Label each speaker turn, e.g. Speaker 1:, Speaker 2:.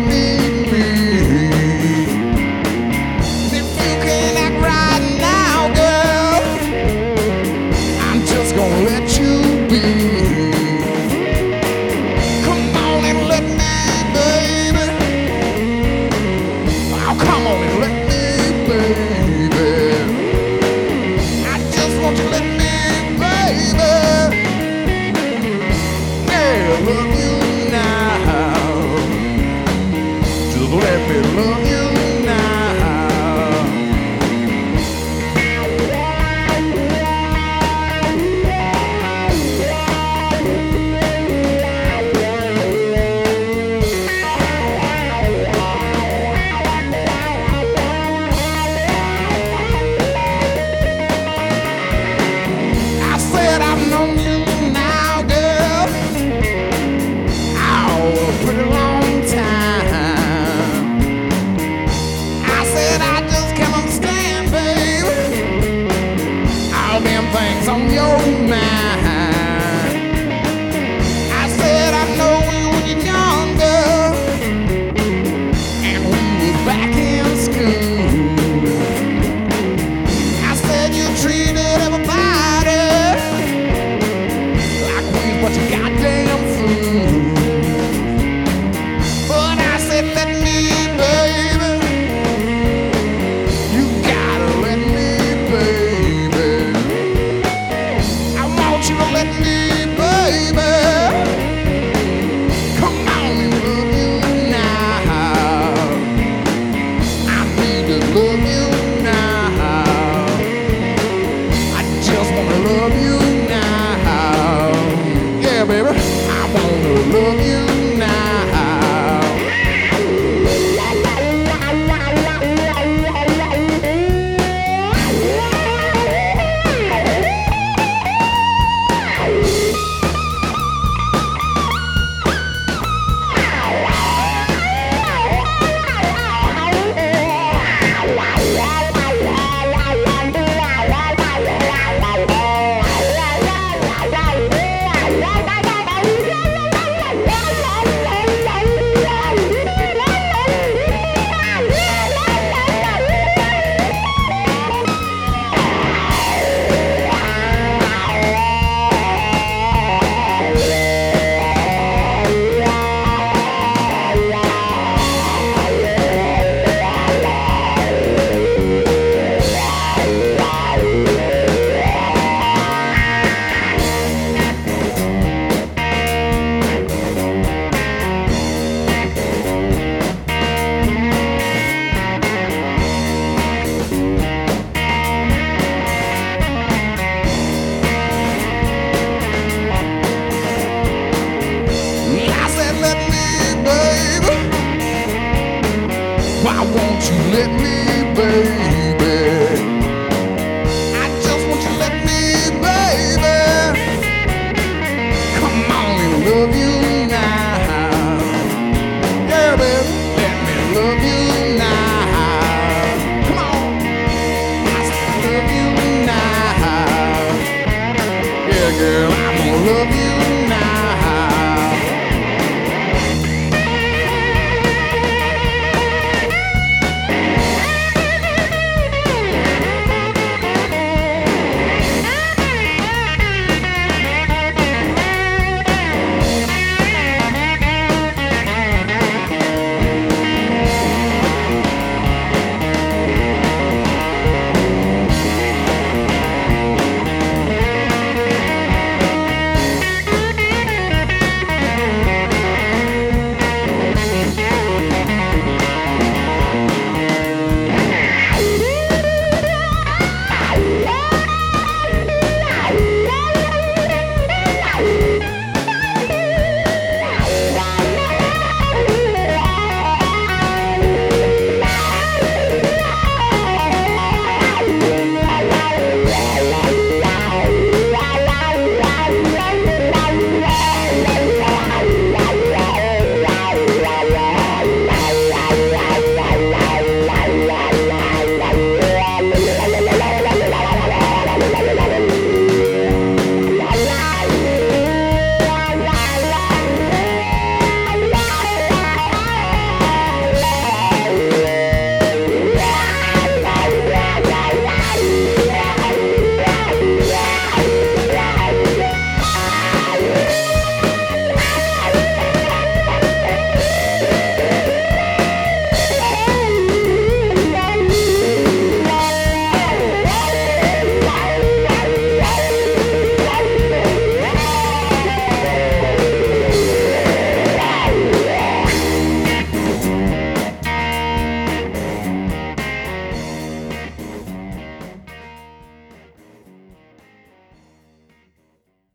Speaker 1: need me. If you can't act right now, girl, I'm just gonna let you be. Come on and let me, baby. Oh, come on and let me, baby. I just want you to let me, baby. Yeah, love you now. Just let me love you now. I said I've known you now, girl, oh, a pretty long time. I said I just can't understand, baby, all them things on your mind. I said I know you when you're younger, and we was back in school. I said you treated everybody like we was but you goddamn fool. But I said let me, baby. You gotta let me, baby. I want you to let me, baby. Come on and love you now. I need to love you now. I just wanna love you now. Yeah, baby. I wanna love you now. I said let me, baby. Why won't you let me, baby?